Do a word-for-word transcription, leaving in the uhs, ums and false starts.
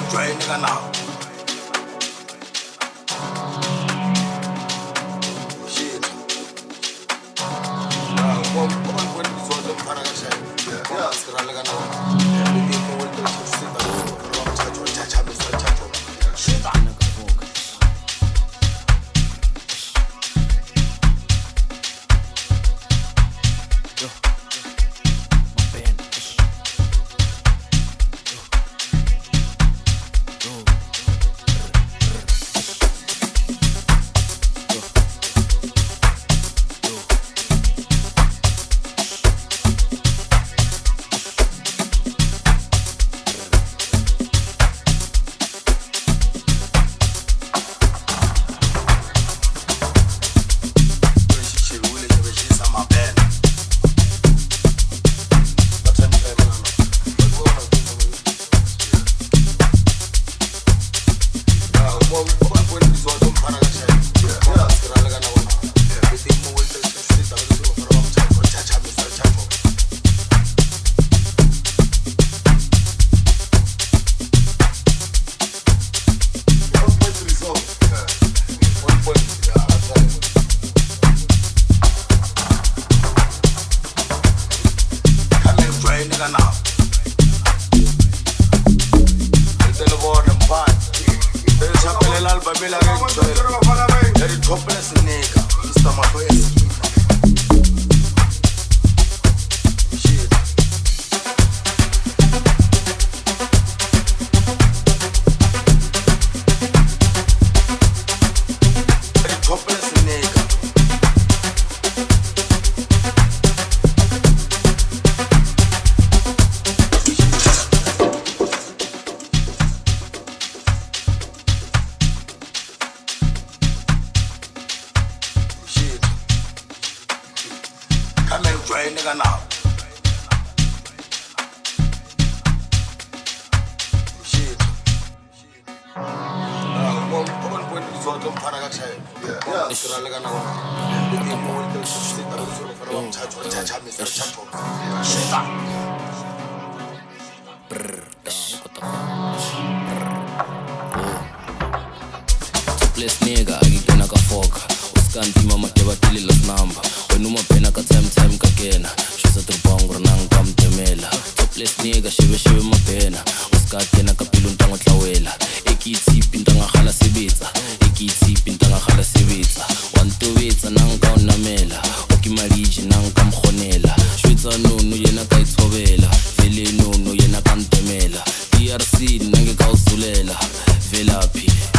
join ka now. Shit. Ah, what what what is what the paraga say? Yeah, sirale ka now. Bibi ko wolto sita ko ro chacho chacha mister chacho. Shit. Join nigga now. Shit. Ah, what what what is what the paraga say? Yeah, sirale ka now. Bibi ko wolto sita ko ro chacho chacha mister chacho. Shit. Bless nigga, akikena ka foka. Uskanti mama teba tili las number. Wenuma pena ka time time ka kena. Shisa trupango nang kam temela. Bless nigga, shibe shibe mapena. Uskati na kapilun tango tlawela. Ekitsi pintanga khala sibitsa. Ekitsi pintanga khala sibitsa. Wantu bitsa nang ka unamela. Okimaliji nang kam khonela. Shwitsa nunu yena ka itsobela. Vele nunu yena ka ntemela. D R C nange ka uzulela. Velapi